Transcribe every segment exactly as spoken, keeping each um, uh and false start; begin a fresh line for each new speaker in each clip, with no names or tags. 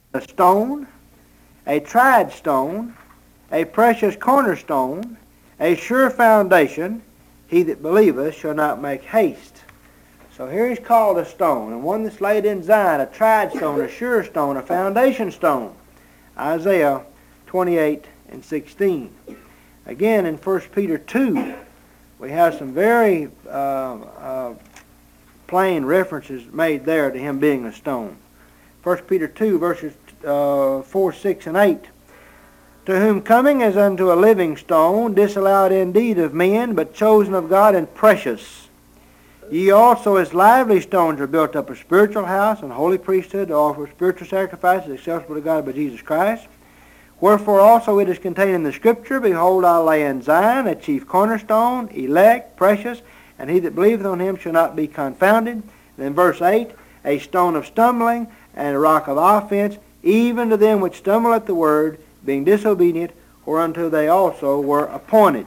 a stone, a tried stone, a precious cornerstone, a sure foundation. He that believeth shall not make haste. So here he's called a stone, and one that's laid in Zion, a tried stone, a sure stone, a foundation stone. Isaiah twenty-eight and sixteen. Again, in First Peter two, we have some very uh, uh, plain references made there to him being a stone. First Peter two, verses uh, four, six, and eight. To whom coming as unto a living stone, disallowed indeed of men, but chosen of God and precious. Ye also as lively stones are built up a spiritual house and holy priesthood to offer spiritual sacrifices acceptable to God by Jesus Christ. Wherefore also it is contained in the Scripture, Behold, I lay in Zion a chief cornerstone, elect, precious, and he that believeth on him shall not be confounded. And then verse eight, a stone of stumbling and a rock of offense, even to them which stumble at the word, being disobedient, whereunto they also were appointed.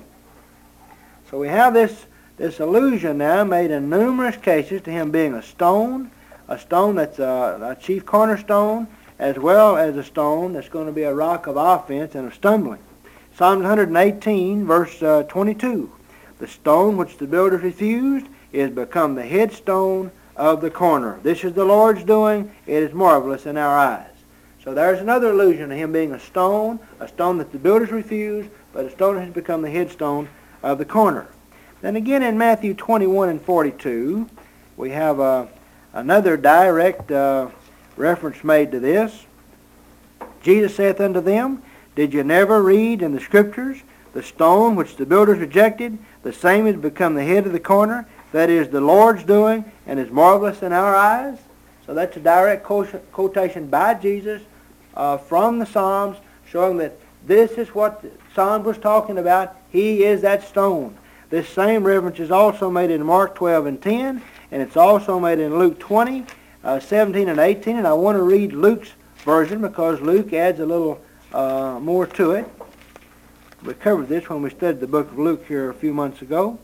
So we have this, this allusion now made in numerous cases to him being a stone, a stone that's a, a chief cornerstone, as well as a stone that's going to be a rock of offense and of stumbling. Psalm one eighteen, verse uh, twenty-two. The stone which the builders refused is become the headstone of the corner. This is the Lord's doing. It is marvelous in our eyes. So there's another allusion to him being a stone, a stone that the builders refused, but a stone that has become the headstone of the corner. Then again in Matthew twenty-one and forty-two, we have uh, another direct uh, reference made to this. Jesus saith unto them, Did you never read in the Scriptures, the stone which the builders rejected, the same is become the head of the corner? That is the Lord's doing, and is marvelous in our eyes. So that's a direct quotation by Jesus uh, from the Psalms, showing that this is what the Psalms was talking about. He is that stone. This same reference is also made in Mark twelve and ten, and it's also made in Luke twenty, uh, seventeen and eighteen. And I want to read Luke's version because Luke adds a little uh, more to it. We covered this when we studied the book of Luke here a few months ago.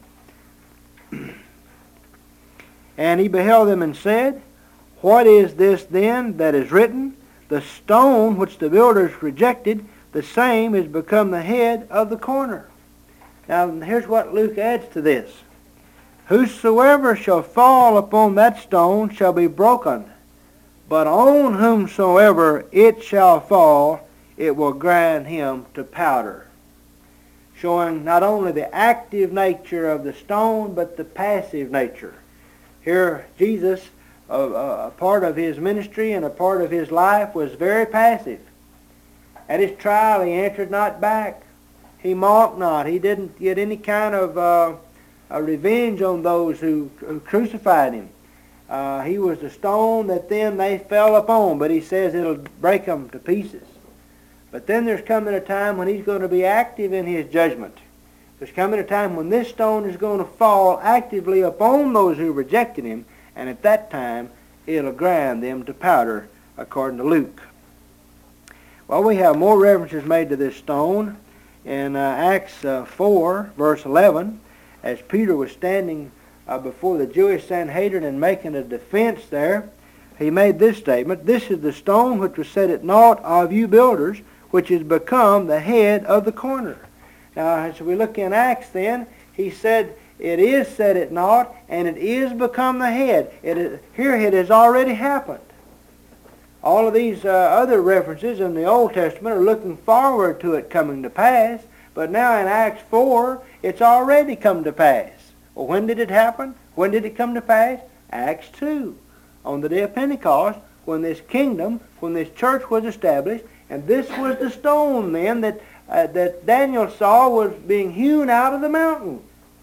And he beheld them and said, What is this then that is written? The stone which the builders rejected, the same is become the head of the corner. Now here's what Luke adds to this. Whosoever shall fall upon that stone shall be broken, but on whomsoever it shall fall, it will grind him to powder. Showing not only the active nature of the stone, but the passive nature. Here Jesus, a, a part of his ministry and a part of his life, was very passive. At his trial he answered not back. He mocked not. He didn't get any kind of uh, a revenge on those who, who crucified him. Uh, he was the stone that then they fell upon, but he says it'll break them to pieces. But then there's coming a time when he's going to be active in his judgment. There's coming a time when this stone is going to fall actively upon those who rejected him, and at that time it'll grind them to powder, according to Luke. Well, we have more references made to this stone in uh, Acts uh, four, verse eleven, as Peter was standing uh, before the Jewish Sanhedrin and making a defense there. He made this statement, This is the stone which was set at naught of you builders, which is become the head of the corner. Now, as we look in Acts then, he said it is set at naught, and it is become the head. It is, here it has already happened. All of these uh, other references in the Old Testament are looking forward to it coming to pass, but now in Acts four, it's already come to pass. Well, when did it happen? When did it come to pass? Acts two, on the day of Pentecost, when this kingdom, when this church was established, and this was the stone then that, uh, that Daniel saw was being hewn out of the mountain.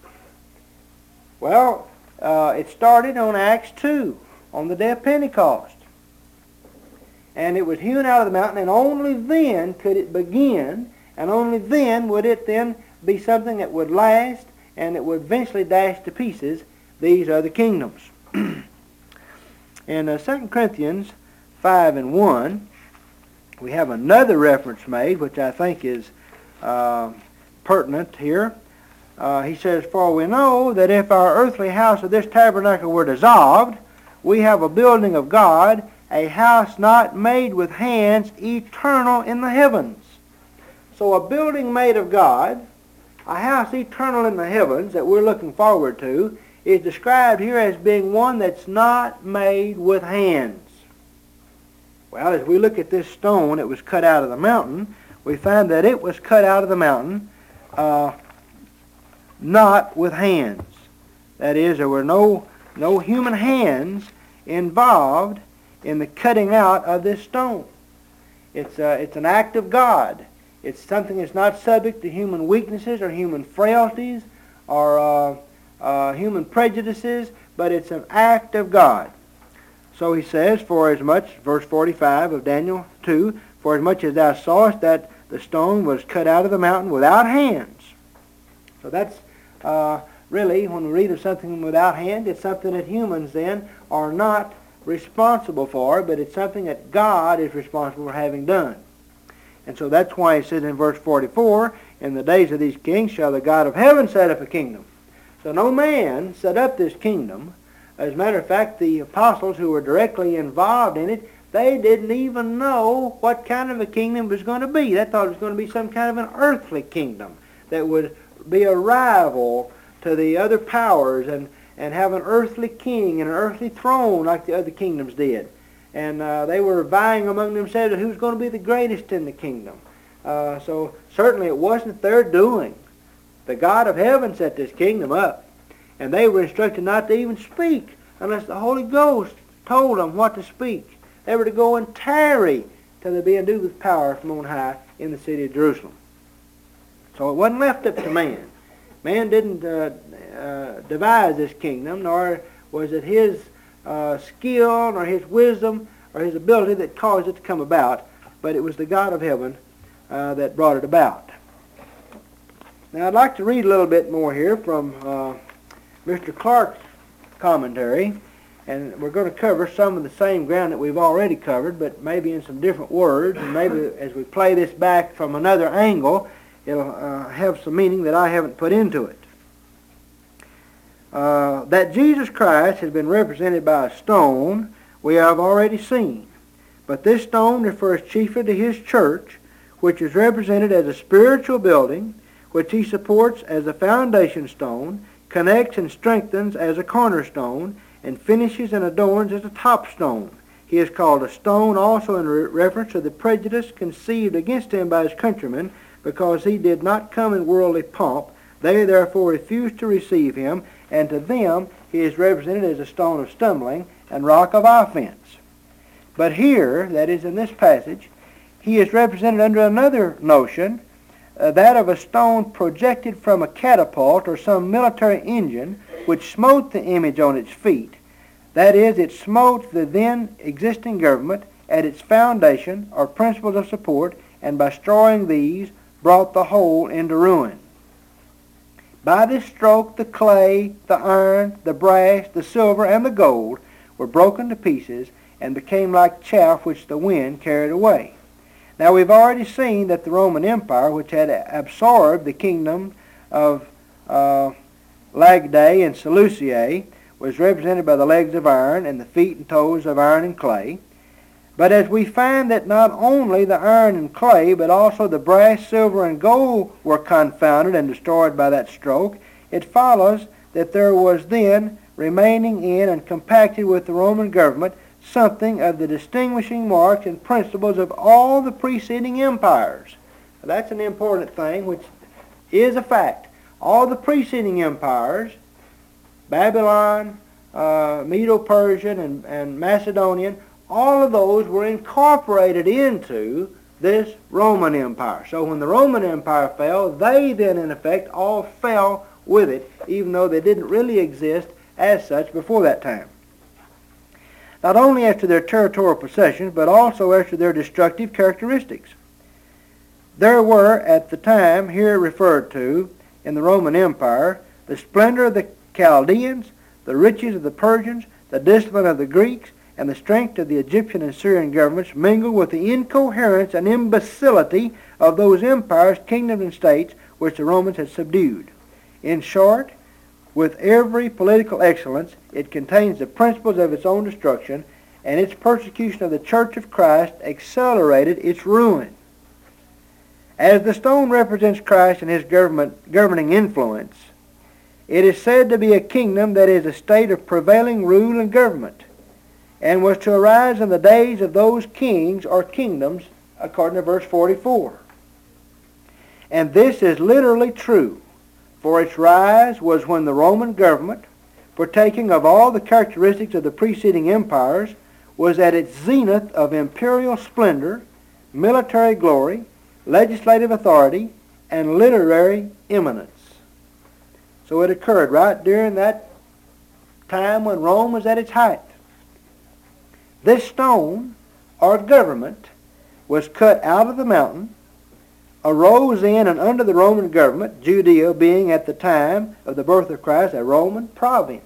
Well, uh, it started on Acts two, on the day of Pentecost. And it was hewn out of the mountain, and only then could it begin, and only then would it then be something that would last, and it would eventually dash to pieces these other kingdoms. In uh, Second Corinthians five and one, we have another reference made, which I think is uh, pertinent here. Uh, he says, For we know that if our earthly house of this tabernacle were dissolved, we have a building of God, a house not made with hands, eternal in the heavens. So a building made of God, a house eternal in the heavens that we're looking forward to, is described here as being one that's not made with hands. Well, as we look at this stone that was cut out of the mountain, we find that it was cut out of the mountain uh, not with hands. That is, there were no, no human hands involved in the cutting out of this stone. It's, uh, it's an act of God. It's something that's not subject to human weaknesses or human frailties or uh, uh, human prejudices, but it's an act of God. So he says, for as much, verse forty-five of Daniel two, for as much as thou sawest that the stone was cut out of the mountain without hands. So that's uh, really, when we read of something without hand, it's something that humans then are not responsible for, but it's something that God is responsible for having done. And so that's why he says in verse forty-four, in the days of these kings shall the God of heaven set up a kingdom. So no man set up this kingdom. As a matter of fact, the apostles who were directly involved in it, they didn't even know what kind of a kingdom it was going to be. They thought it was going to be some kind of an earthly kingdom that would be a rival to the other powers and, and have an earthly king and an earthly throne like the other kingdoms did. And uh, they were vying among themselves who's going to be the greatest in the kingdom. Uh, so certainly it wasn't their doing. The God of heaven set this kingdom up. And they were instructed not to even speak unless the Holy Ghost told them what to speak. They were to go and tarry till they be endued with power from on high in the city of Jerusalem. So it wasn't left up to man. Man didn't uh, uh, devise this kingdom, nor was it his uh, skill, nor his wisdom, or his ability that caused it to come about, but it was the God of heaven uh, that brought it about. Now I'd like to read a little bit more here from uh, Mister Clark's commentary, and we're going to cover some of the same ground that we've already covered, but maybe in some different words, and maybe as we play this back from another angle, it'll uh, have some meaning that I haven't put into it. Uh, that Jesus Christ has been represented by a stone, we have already seen, but this stone refers chiefly to his church, which is represented as a spiritual building, which he supports as a foundation stone, connects and strengthens as a cornerstone, and finishes and adorns as a top stone. He is called a stone also in re- reference to the prejudice conceived against him by his countrymen, because he did not come in worldly pomp. They therefore refused to receive him, and to them he is represented as a stone of stumbling and rock of offense. But here, that is in this passage, he is represented under another notion, Uh, that of a stone projected from a catapult or some military engine, which smote the image on its feet. That is, it smote the then existing government at its foundation or principles of support, and by destroying these, brought the whole into ruin. By this stroke, the clay, the iron, the brass, the silver, and the gold were broken to pieces and became like chaff which the wind carried away. Now we've already seen that the Roman Empire, which had absorbed the kingdom of uh, Lagdae and Seleucia, was represented by the legs of iron and the feet and toes of iron and clay. But as we find that not only the iron and clay, but also the brass, silver, and gold were confounded and destroyed by that stroke, it follows that there was then remaining in and compacted with the Roman government something of the distinguishing marks and principles of all the preceding empires. Now, that's an important thing, which is a fact. All the preceding empires, Babylon, uh, Medo-Persian, and, and Macedonian, all of those were incorporated into this Roman Empire. So when the Roman Empire fell, they then in effect all fell with it, even though they didn't really exist as such before that time. Not only as to their territorial possessions, but also as to their destructive characteristics. There were, at the time here referred to in the Roman Empire, the splendor of the Chaldeans, the riches of the Persians, the discipline of the Greeks, and the strength of the Egyptian and Syrian governments mingled with the incoherence and imbecility of those empires, kingdoms, and states which the Romans had subdued. In short, with every political excellence, it contains the principles of its own destruction, and its persecution of the Church of Christ accelerated its ruin. As the stone represents Christ and his government, governing influence, it is said to be a kingdom that is a state of prevailing rule and government, and was to arise in the days of those kings or kingdoms, according to verse forty-four. And this is literally true, for its rise was when the Roman government, partaking of all the characteristics of the preceding empires, was at its zenith of imperial splendor, military glory, legislative authority, and literary eminence. So it occurred right during that time when Rome was at its height. This stone, or government, was cut out of the mountain, arose in and under the Roman government, Judea being at the time of the birth of Christ a Roman province.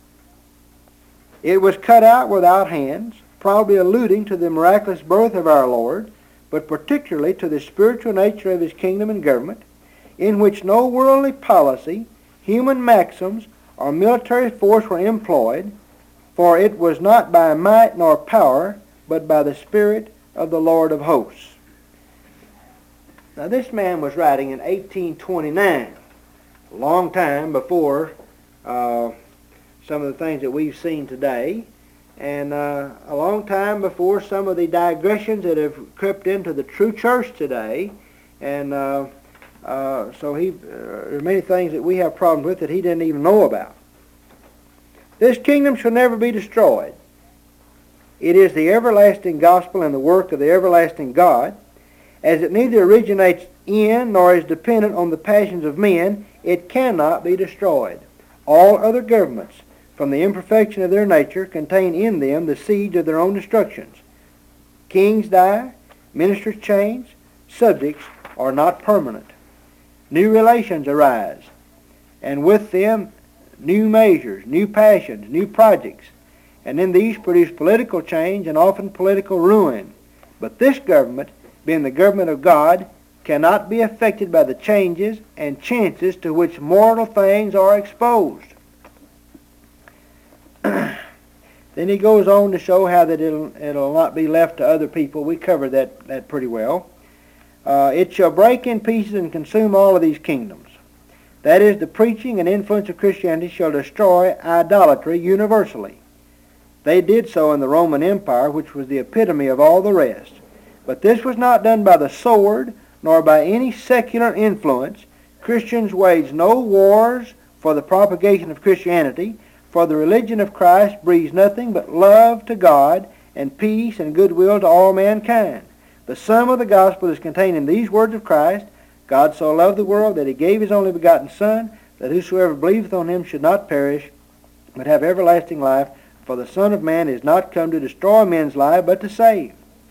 It was cut out without hands, probably alluding to the miraculous birth of our Lord, but particularly to the spiritual nature of his kingdom and government, in which no worldly policy, human maxims, or military force were employed, for it was not by might nor power, but by the Spirit of the Lord of hosts. Now this man was writing in eighteen twenty-nine, a long time before uh, some of the things that we've seen today, and uh, a long time before some of the digressions that have crept into the true church today. And uh, uh, so he, uh, there are many things that we have problems with that he didn't even know about. This kingdom shall never be destroyed. It is the everlasting gospel and the work of the everlasting God. As it neither originates in nor is dependent on the passions of men, it cannot be destroyed. All other governments, from the imperfection of their nature, contain in them the seeds of their own destructions. Kings die, ministers change, subjects are not permanent. New relations arise, and with them new measures, new passions, new projects, and in these produce political change and often political ruin. But this government, being the government of God, cannot be affected by the changes and chances to which mortal things are exposed. Then he goes on to show how that it'll, it'll not be left to other people. We covered that, that pretty well. Uh, it shall break in pieces and consume all of these kingdoms. That is, the preaching and influence of Christianity shall destroy idolatry universally. They did so in the Roman Empire, which was the epitome of all the rest. But this was not done by the sword, nor by any secular influence. Christians waged no wars for the propagation of Christianity, for the religion of Christ breathes nothing but love to God and peace and goodwill to all mankind. The sum of the gospel is contained in these words of Christ: God so loved the world that he gave his only begotten Son, that whosoever believeth on him should not perish, but have everlasting life. For the Son of Man is not come to destroy men's lives, but to save.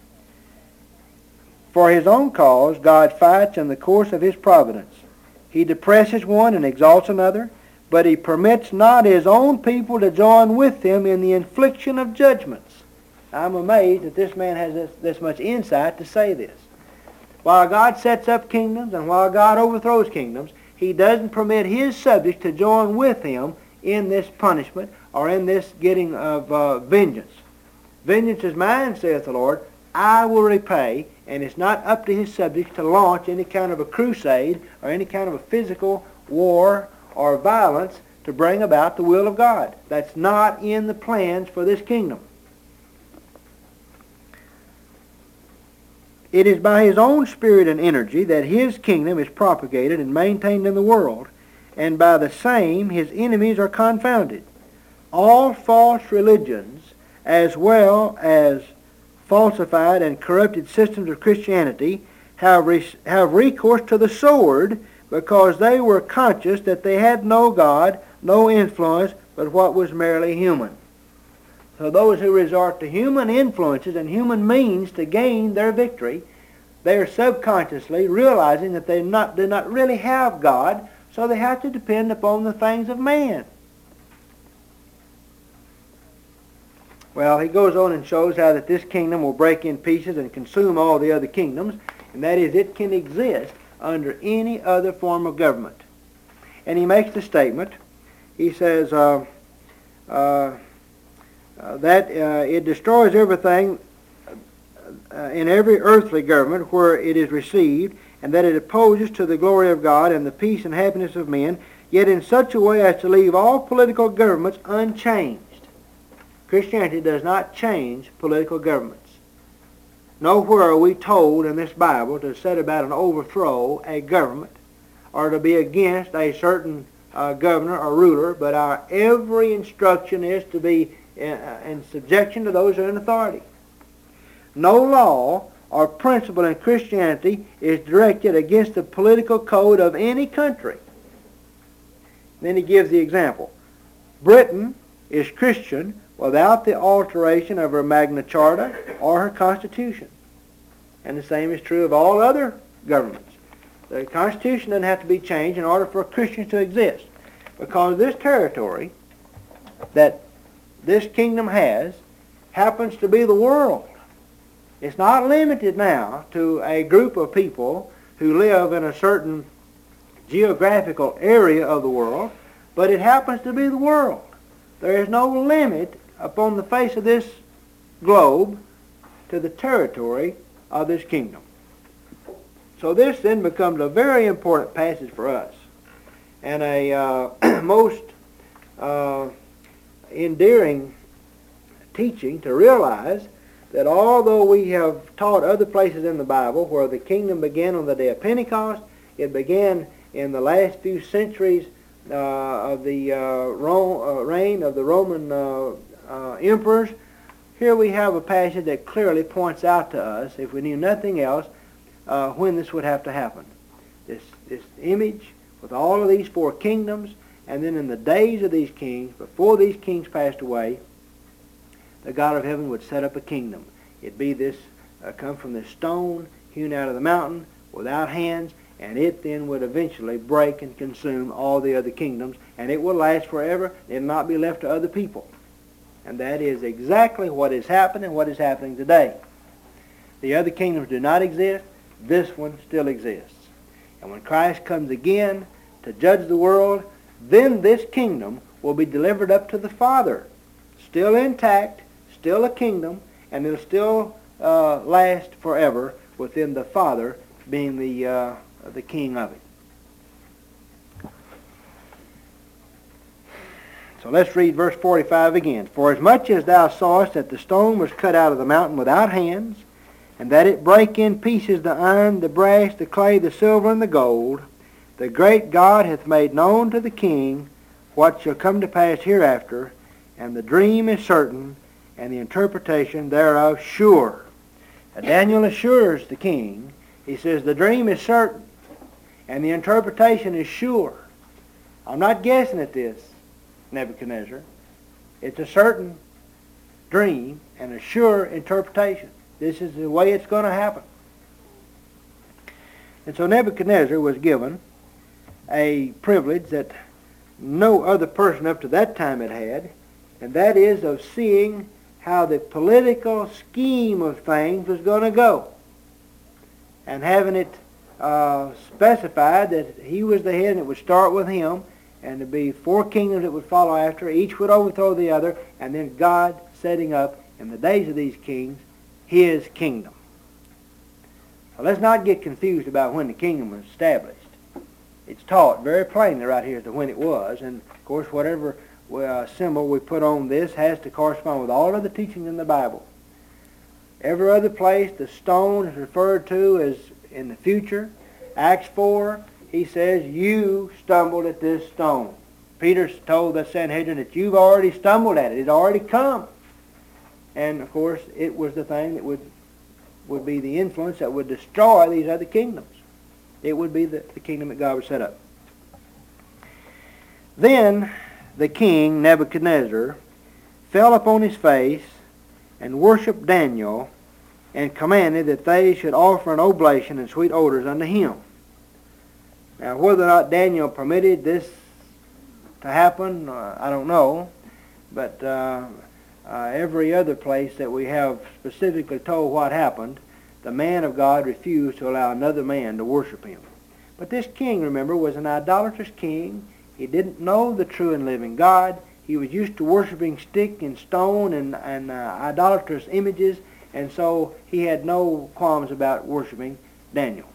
For his own cause God fights in the course of his providence. He depresses one and exalts another, but he permits not his own people to join with him in the infliction of judgments. I'm amazed that this man has this, this much insight to say this. While God sets up kingdoms and while God overthrows kingdoms, he doesn't permit his subjects to join with him in this punishment or in this getting of uh, vengeance. Vengeance is mine, saith the Lord. I will repay, and it's not up to his subjects to launch any kind of a crusade or any kind of a physical war or violence to bring about the will of God. That's not in the plans for this kingdom. It is by his own spirit and energy that his kingdom is propagated and maintained in the world, and by the same his enemies are confounded. All false religions, as well as falsified and corrupted systems of Christianity, have, re- have recourse to the sword, because they were conscious that they had no God, no influence, but what was merely human. So those who resort to human influences and human means to gain their victory, they are subconsciously realizing that they not, do not really have God, so they have to depend upon the things of man. Well, he goes on and shows how that this kingdom will break in pieces and consume all the other kingdoms, and that is, it can exist under any other form of government. And he makes the statement, he says, uh, uh, uh, that uh, it destroys everything uh, in every earthly government where it is received, and that it opposes to the glory of God and the peace and happiness of men, yet in such a way as to leave all political governments unchanged. Christianity does not change political governments. Nowhere are we told in this Bible to set about and overthrow a government or to be against a certain uh, governor or ruler, but our every instruction is to be in, uh, in subjection to those who are in authority. No law or principle in Christianity is directed against the political code of any country. Then he gives the example. Britain is Christian without the alteration of her Magna Charta or her Constitution. And the same is true of all other governments. The Constitution doesn't have to be changed in order for Christians to exist, because this territory that this kingdom has happens to be the world. It's not limited now to a group of people who live in a certain geographical area of the world, but it happens to be the world. There is no limit upon the face of this globe to the territory of this kingdom. So this then becomes a very important passage for us, and a uh, most uh, endearing teaching to realize that although we have taught other places in the Bible where the kingdom began on the day of Pentecost, it began in the last few centuries uh, of the uh, Rome, uh, reign of the Roman uh, uh, emperors, here we have a passage that clearly points out to us, if we knew nothing else, uh, when this would have to happen. This, this image with all of these four kingdoms, and then in the days of these kings, before these kings passed away, the God of heaven would set up a kingdom. It'd be this, uh, come from this stone hewn out of the mountain without hands, and it then would eventually break and consume all the other kingdoms, and it will last forever. It will not be left to other people. And that is exactly what is happening, what is happening today. The other kingdoms do not exist. This one still exists. And when Christ comes again to judge the world, then this kingdom will be delivered up to the Father, still intact, still a kingdom, and it'll still uh, last forever within the Father being the, uh, the king of it. So let's read verse forty-five again. For as much as thou sawest that the stone was cut out of the mountain without hands, and that it brake in pieces the iron, the brass, the clay, the silver, and the gold, the great God hath made known to the king what shall come to pass hereafter, and the dream is certain, and the interpretation thereof sure. Now Daniel assures the king, he says, the dream is certain, and the interpretation is sure. I'm not guessing at this, Nebuchadnezzar. It's a certain dream and a sure interpretation. This is the way it's going to happen. And so Nebuchadnezzar was given a privilege that no other person up to that time had had, and that is of seeing how the political scheme of things was going to go, and having it uh, specified that he was the head and it would start with him, and there'd be four kingdoms that would follow after. Each would overthrow the other, and then God setting up, in the days of these kings, his kingdom. So let's not get confused about when the kingdom was established. It's taught very plainly right here as to when it was, and of course whatever uh, symbol we put on this has to correspond with all of the teachings in the Bible. Every other place the stone is referred to as in the future. Acts four, he says, you stumbled at this stone. Peter told the Sanhedrin that you've already stumbled at it. It's already come. And of course, it was the thing that would would be the influence that would destroy these other kingdoms. It would be the, the kingdom that God would set up. Then the king, Nebuchadnezzar, fell upon his face and worshipped Daniel, and commanded that they should offer an oblation and sweet odors unto him. Now, whether or not Daniel permitted this to happen, uh, I don't know, but uh, uh, every other place that we have specifically told what happened, the man of God refused to allow another man to worship him. But this king, remember, was an idolatrous king. He didn't know the true and living God. he was used to worshiping stick and stone and, and uh, idolatrous images, and so he had no qualms about worshiping Daniel.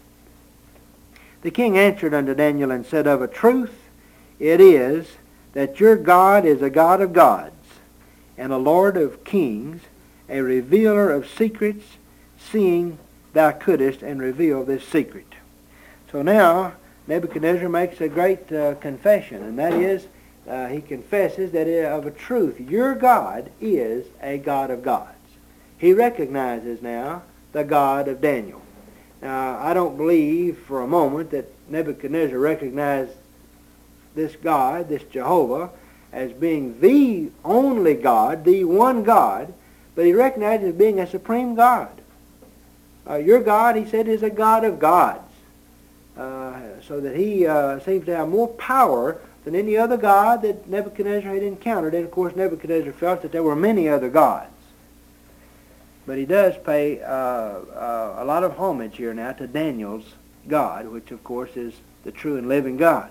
The king answered unto Daniel and said, Of a truth it is that your God is a God of gods, and a Lord of kings, a revealer of secrets, seeing thou couldest and reveal this secret. So now Nebuchadnezzar makes a great uh, confession, and that is, uh, he confesses that it, of a truth, your God is a God of gods. He recognizes now the God of Daniel. Now, I don't believe for a moment that Nebuchadnezzar recognized this God, this Jehovah, as being the only God, the one God, but he recognized it as being a supreme God. Uh, your God, he said, is a God of gods. Uh, so that he uh, seems to have more power than any other god that Nebuchadnezzar had encountered. And of course Nebuchadnezzar felt that there were many other gods. But he does pay uh, uh, a lot of homage here now to Daniel's God, which of course is the true and living God.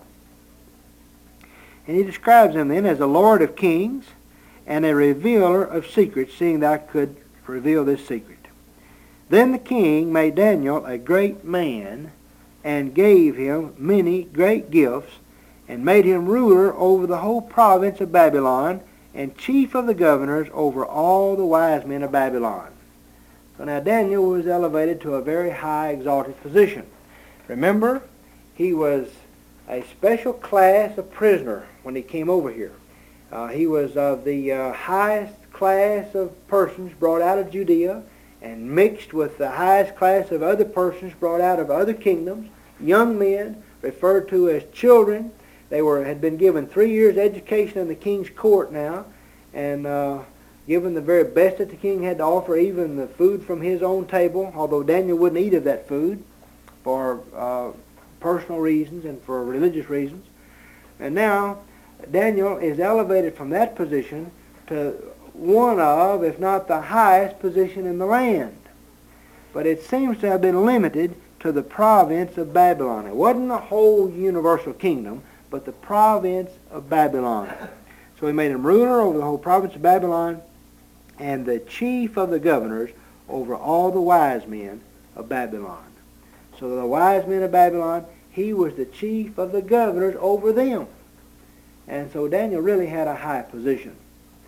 And he describes him then as a Lord of kings and a revealer of secrets, seeing thou could reveal this secret. Then the king made Daniel a great man and gave him many great gifts, and made him ruler over the whole province of Babylon, and chief of the governors over all the wise men of Babylon. So now Daniel was elevated to a very high exalted position. Remember, he was a special class of prisoner when he came over here. Uh, he was of the uh, highest class of persons brought out of Judea, and mixed with the highest class of other persons brought out of other kingdoms, young men referred to as children. They were had been given three years' education in the king's court now, and uh, given the very best that the king had to offer, even the food from his own table, although Daniel wouldn't eat of that food for uh, personal reasons and for religious reasons. And now Daniel is elevated from that position to one of, if not the highest position in the land. But it seems to have been limited to the province of Babylon. It wasn't the whole universal kingdom, but the province of Babylon. So he made him ruler over the whole province of Babylon, and the chief of the governors over all the wise men of Babylon. So the wise men of Babylon, he was the chief of the governors over them. And so Daniel really had a high position.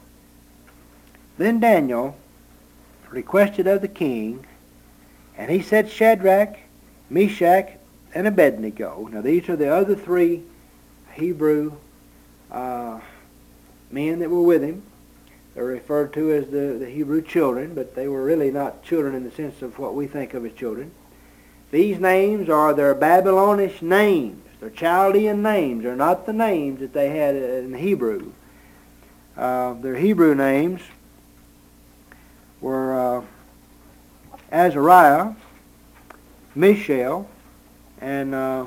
Then Daniel requested of the king, and he said, Shadrach, Meshach, and Abednego. Now these are the other three Hebrew uh, men that were with him. They're referred to as the, the Hebrew children, but they were really not children in the sense of what we think of as children. These names are their Babylonish names. They're Chaldean names. They're not the names that they had in Hebrew. Uh, their Hebrew names were uh, Azariah, Mishael, and uh,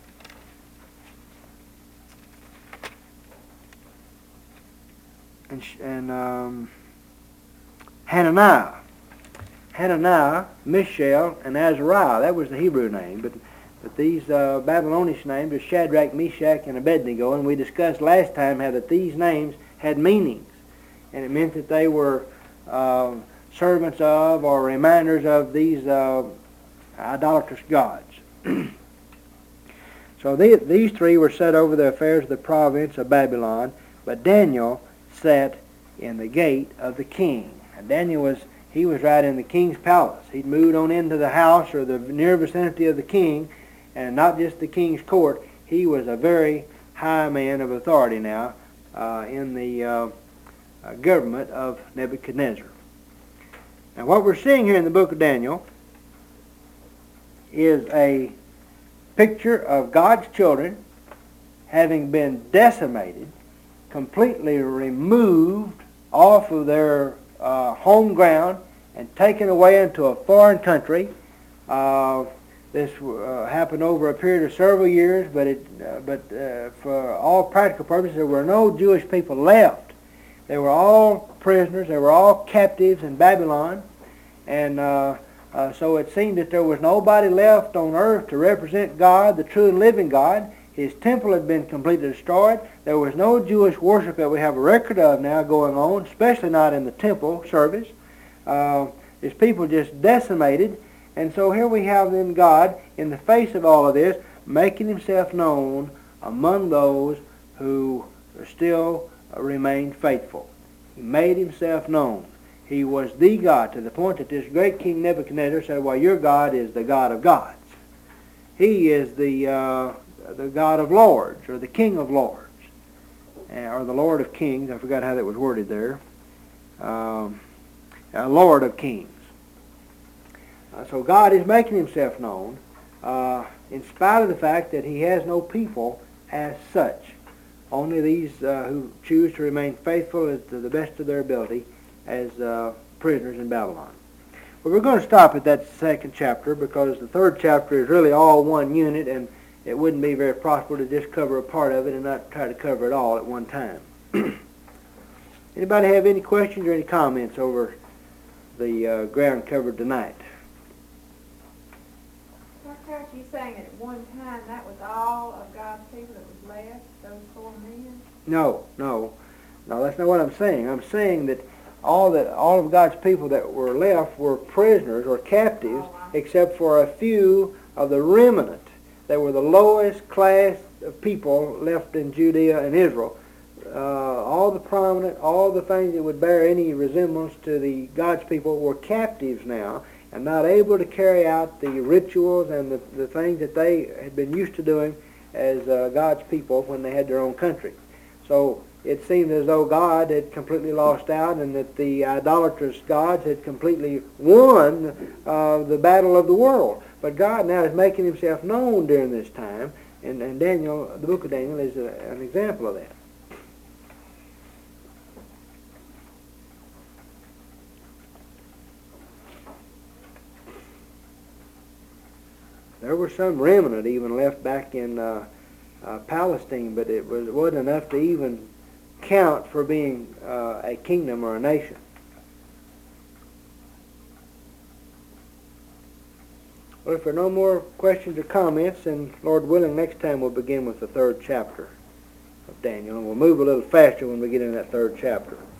and, and um, Hananiah. Hananiah, Mishael, and Azariah. That was the Hebrew name, but but these uh, Babylonish names are Shadrach, Meshach, and Abednego, and we discussed last time how that these names had meanings, and it meant that they were uh, servants of or reminders of these uh, idolatrous gods. So they, these three were set over the affairs of the province of Babylon, but Daniel sat in the gate of the king. And Daniel was, he was right in the king's palace. He'd moved on into the house or the near vicinity of the king, and not just the king's court. He was a very high man of authority now uh, in the uh, uh, government of Nebuchadnezzar. Now what we're seeing here in the book of Daniel is a picture of God's children having been decimated, completely removed off of their uh, home ground and taken away into a foreign country. Uh, this uh, happened over a period of several years, but it, uh, but uh, for all practical purposes, there were no Jewish people left. They were all prisoners. They were all captives in Babylon, and uh, uh, so it seemed that there was nobody left on earth to represent God, the true and living God. His temple had been completely destroyed. There was no Jewish worship that we have a record of now going on, especially not in the temple service. Uh, his people just decimated. And so here we have then God, in the face of all of this, making himself known among those who still remain faithful. He made himself known. He was the God, to the point that this great King Nebuchadnezzar said, well, your God is the God of gods. He is the uh, the God of lords, or the King of lords, or the Lord of kings. I forgot how that was worded there. Um, a Lord of kings. Uh, so God is making himself known uh, in spite of the fact that he has no people as such. Only these uh, who choose to remain faithful as to the best of their ability as uh, prisoners in Babylon. Well, we're going to stop at that second chapter because the third chapter is really all one unit, and it wouldn't be very profitable to just cover a part of it and not try to cover it all at one time. Anybody have any questions or any comments over the uh, ground covered tonight?
Aren't you saying that at one time that was all of God's people that was left, those four men?
No, no. No, that's not what I'm saying. I'm saying that all that all of God's people that were left were prisoners or captives,
Oh,
except for a few of the remnant that were the lowest class of people left in Judea and Israel. Uh, all the prominent, all the things that would bear any resemblance to the God's people were captives now, and not able to carry out the rituals and the, the things that they had been used to doing as uh, God's people when they had their own country. So it seemed as though God had completely lost out, and that the idolatrous gods had completely won uh, the battle of the world. But God now is making himself known during this time, and, and Daniel, the book of Daniel is a, an example of that. There was some remnant even left back in uh, uh, Palestine, but it, was, it wasn't enough to even count for being uh, a kingdom or a nation. Well, if there are no more questions or comments, then Lord willing, next time we'll begin with the third chapter of Daniel, and we'll move a little faster when we get in that third chapter.